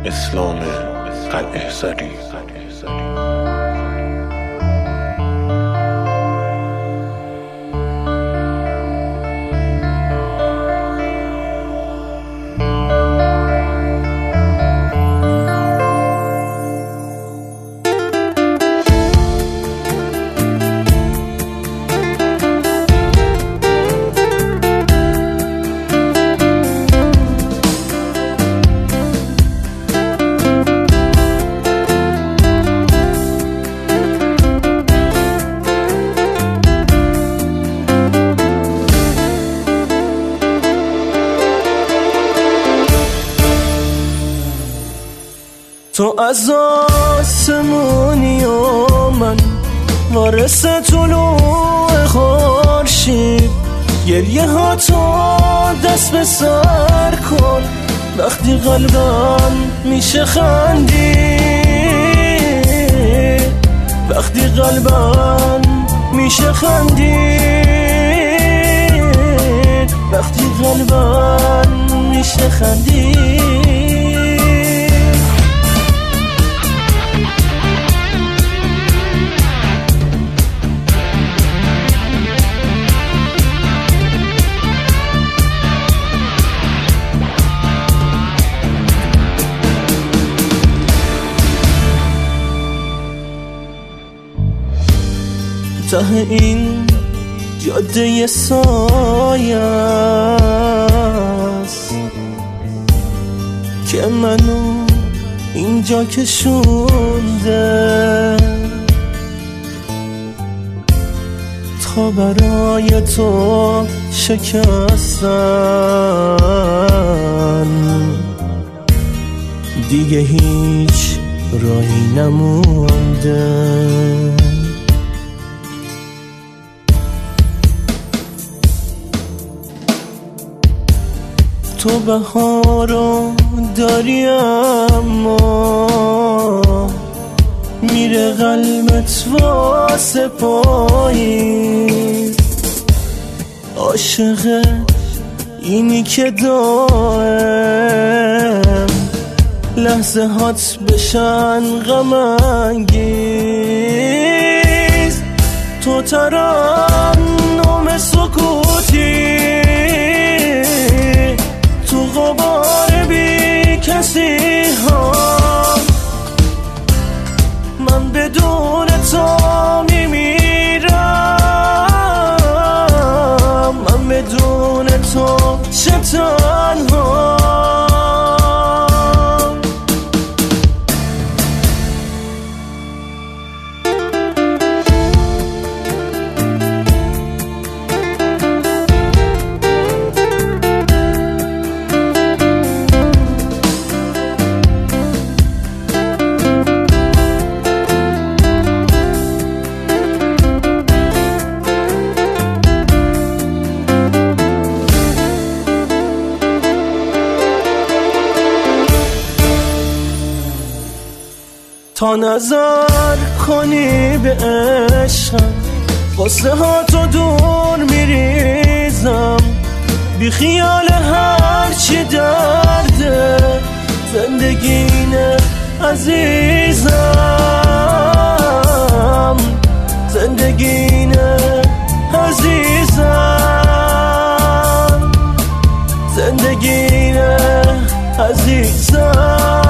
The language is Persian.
اسلام قلعه زری. تو از آسمونی و من وارث طلوع خورشید، گریه ها تو دست به سر کن وقتی قلبم میشه خندید، وقتی قلبم میشه خندید، وقتی قلبم میشه خندید. ته این جاده سایه است که منو اینجا کشونده تا برای تو شکستن، دیگه هیچ راهی نمونده. تو بهارو داری اما میره قلبت واسه پایین، عاشق اینی که دائم لحظه هات بشن غم انگیز. تو ترنم سکوتی تو غبار بی کسی ها، من بدون تو میمیرم، من بدون تو چه تنها. تا نظر کنی به عشقم قصه ها تو دور میریزم، بی خیال هرچی درده زندگینه عزیزم، زندگینه عزیزم، زندگینه عزیزم.